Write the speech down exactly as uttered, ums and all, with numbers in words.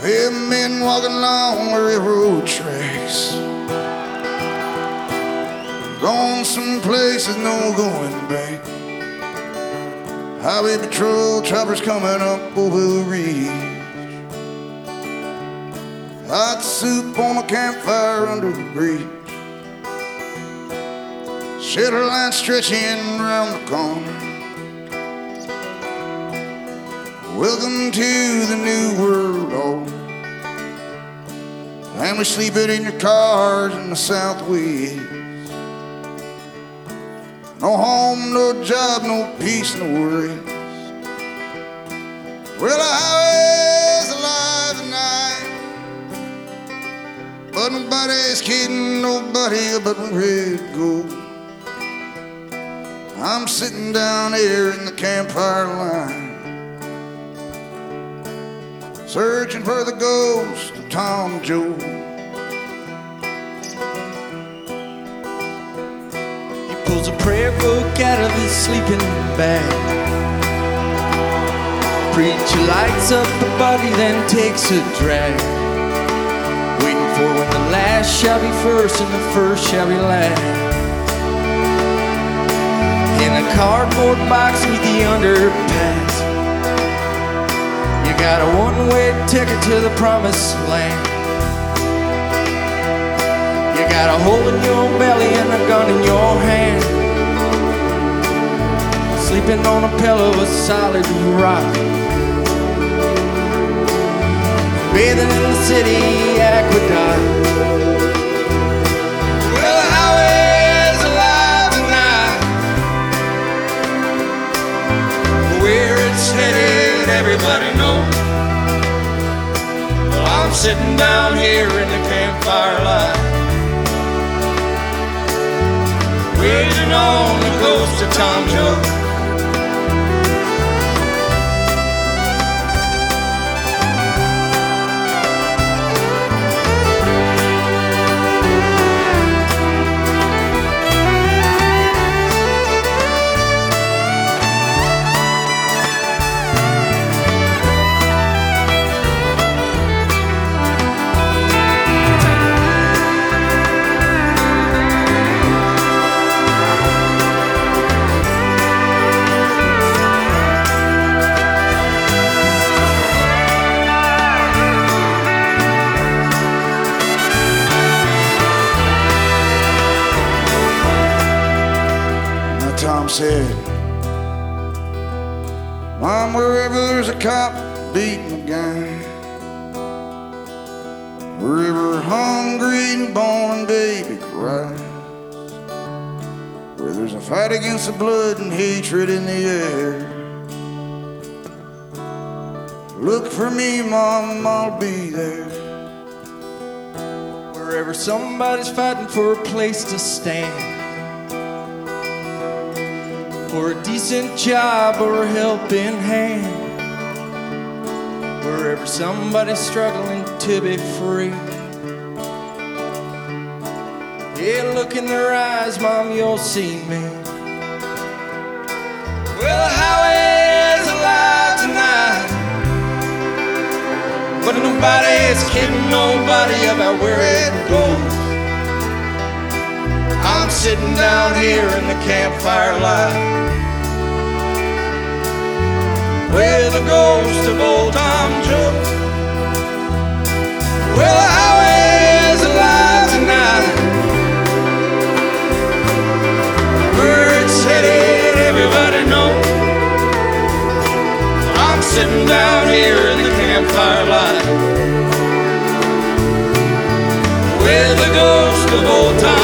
Hear men walking along the railroad tracks, going some places, no going back. Highway patrol choppers coming up over the ridge. Hot soup on a campfire under the bridge. Shelter line stretching round the corner. Welcome to the new world order. Family sleeping in your cars in the southwest. No home, no job, no peace, no worries. Well, the highway's alive tonight, but nobody's kidding nobody about where to go. I'm sitting down here in the campfire line, searching for the ghost of Tom Joe. He pulls a prayer book out of his sleeping bag. Preacher lights up the body, then takes a drag, waiting for when the last shall be first and the first shall be last. In a cardboard box neath the underpass, you got a one-way ticket to the promised land. You got a hole in your belly and a gun in your hand, sleeping on a pillow of solid rock, bathing in the city aqueduct. Well, the highway's alive tonight, where it's headed everybody knows. Well, I'm sitting down here in the campfire light, waiting on the ghost of Tom Joe. Tom said, Mom, wherever there's a cop beating a guy, wherever hungry and born baby cries, where there's a fight against the blood and hatred in the air, look for me, Mom, I'll be there. Wherever somebody's fighting for a place to stand, or a decent job or a helping hand, wherever somebody's struggling to be free, yeah, look in their eyes, Mom, you'll see me. Well, the highway's alive tonight, but nobody's kidding nobody about where it goes. I'm sitting down here in the campfire light, with the ghost of old Tom Joe. Well, the highway's alive tonight, where it's headed everybody knows. I'm sitting down here in the campfire light, with the ghost of old Tom